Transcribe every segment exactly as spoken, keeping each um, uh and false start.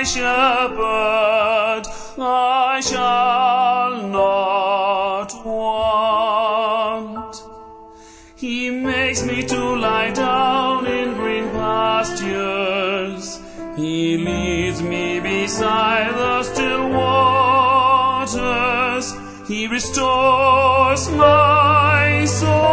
shepherd, I shall not want. He makes me to lie down in green pastures. He leads me beside the still waters. He restores my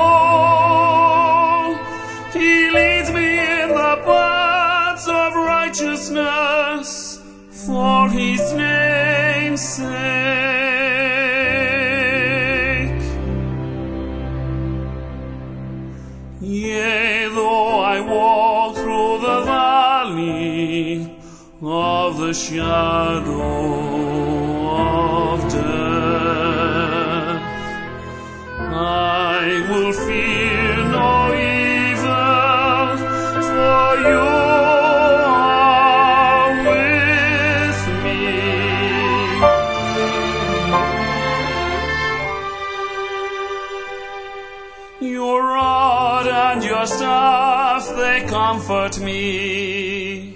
soul. He leads me in the paths of righteousness for his name's sake. Yea, though I walk through the valley of the shadow of death, I will fear no evil, for you are with me. Your rod and your staff, they comfort me.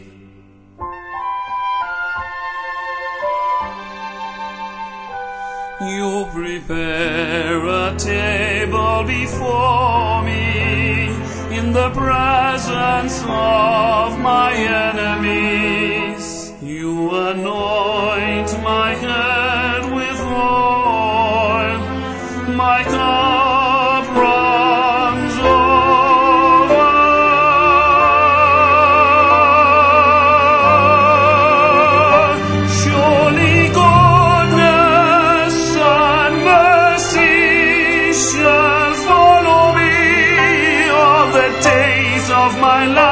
You prepare a table before me in the presence of my enemies. You anoint my head with oil, my cup runs over. Surely goodness and mercy shall follow me all the days of my life.